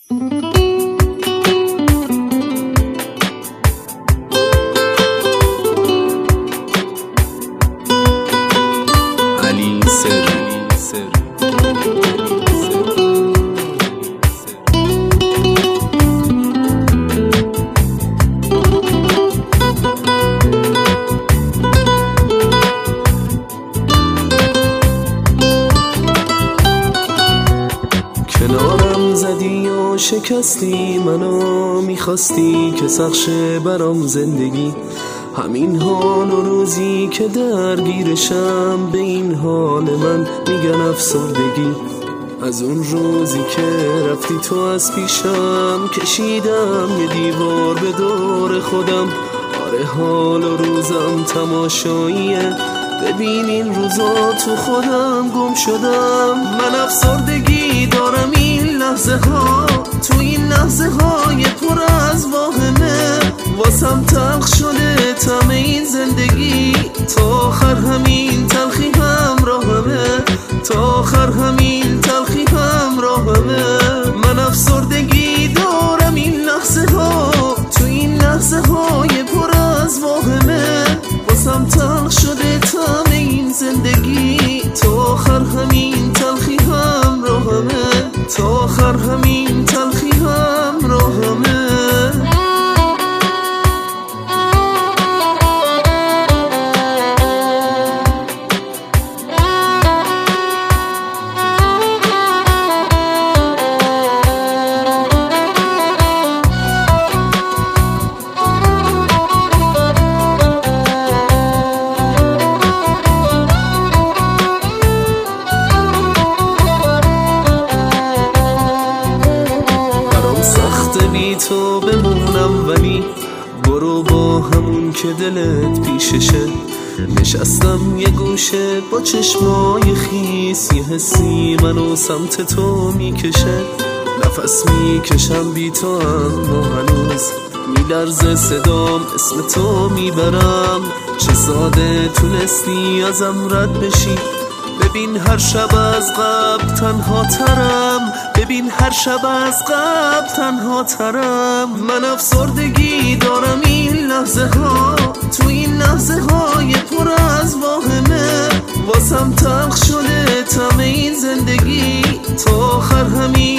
کنارم زدی و شکستی منو، میخواستی که سخشه برام زندگی. همین حال و روزی که درگیرشم، به این حال من میگن افسردگی. از اون روزی که رفتی تو از پیشم، کشیدم یه دیوار به دور خودم. آره حال و روزم تماشاییه، ببین این روزا تو خودم گم شدم. من افسردگی دارم این لحظه ها، تو این لحظه های پر از واهمه. واسم تلخ شده طعم این زندگی، تا آخر همین تلخی همراهمه، تا آخر همین تلخی همراهمه. من افسردگی دارم این لحظه ها، تو این لحظه های پر از واهمه. واسم تلخ شده طعم این زندگی، تا آخر همین تلخی همراهمه، تا آخر همین تلخی همراهمه. تو بمونم، ولی برو با همون که دلت پیششه. نشستم یه گوشه با چشمای خیس، یه حسی منو سمت تو میکشه. نفس میکشم بی تو اما هنوز میلرزه صدام، اسم تو میبرم. چه ساده تونستی ازم رد بشی، ببین هر شب از قبل تنها ترم، ببین هر شب از قبل تنها ترم. من افسردگی دارم این لحظه ها، تو این لحظه های پر از واهمه. واسم تلخ شده طعم این زندگی، تا آخر همین